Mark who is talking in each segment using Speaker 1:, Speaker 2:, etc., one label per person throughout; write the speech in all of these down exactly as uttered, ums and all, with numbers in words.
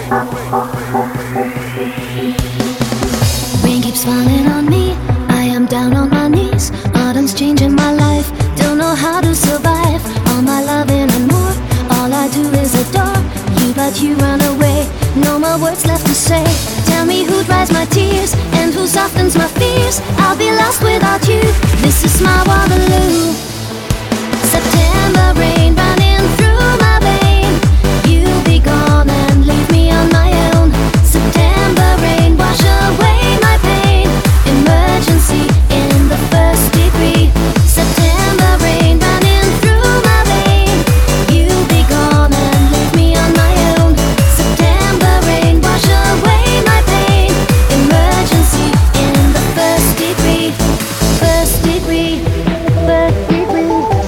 Speaker 1: Rain keeps falling on me, I am down on my knees. Autumn's changing my life, don't know how to survive. All my loving and more, all I do is adore you, but you run away, no more words left to say. Tell me who dries my tears, and who softens my fears. I'll be lost without you, this is my Waterloo. September rain running through my vein, you'll be gone and leave me on my own. September rain wash away my pain, emergency in the first degree. September rain running through my vein, you'll be gone and leave me on my own. September rain wash away my pain, emergency in the first degree. First degree, first degree.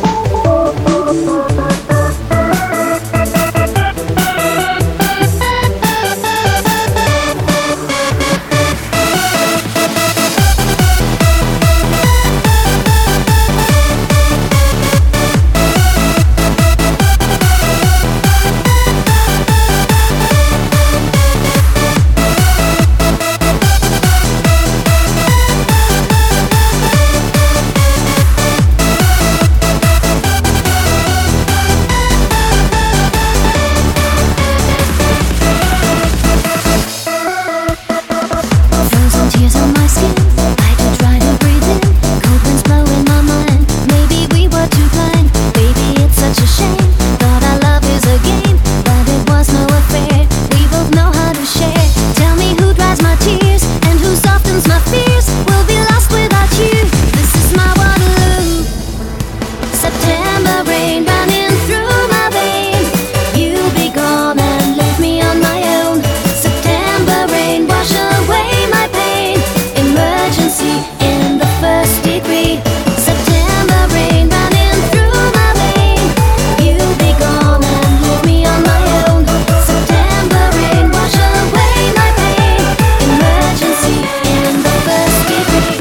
Speaker 1: Tears on my skin, I do try to breathe in. Cold winds blow in my mind, maybe we were too blind. Baby, it's such a shame, thought our love is a game, but it was no affair, we both know how to share. Tell me who dries my tears, and who softens my fears. We'll be lost without you, this is my Waterloo. September rain running through my veins, you'll be gone and leave me on my own. September rain wash away my pain, emergency in the first degree. September rain running through my vein, you'll be gone and leave me on my own. September rain wash away my pain, emergency in the first degree.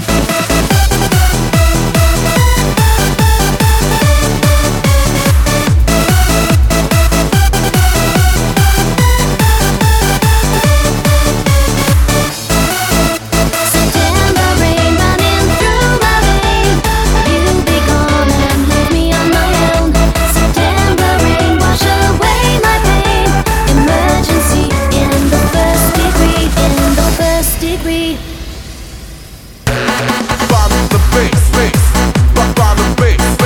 Speaker 1: September rain running through my vein, you'll be gone and leave me on my own. September rain wash away my pain, emergency in the first degree, in the first degree.
Speaker 2: Bottom the bass, bass, bottom the bass.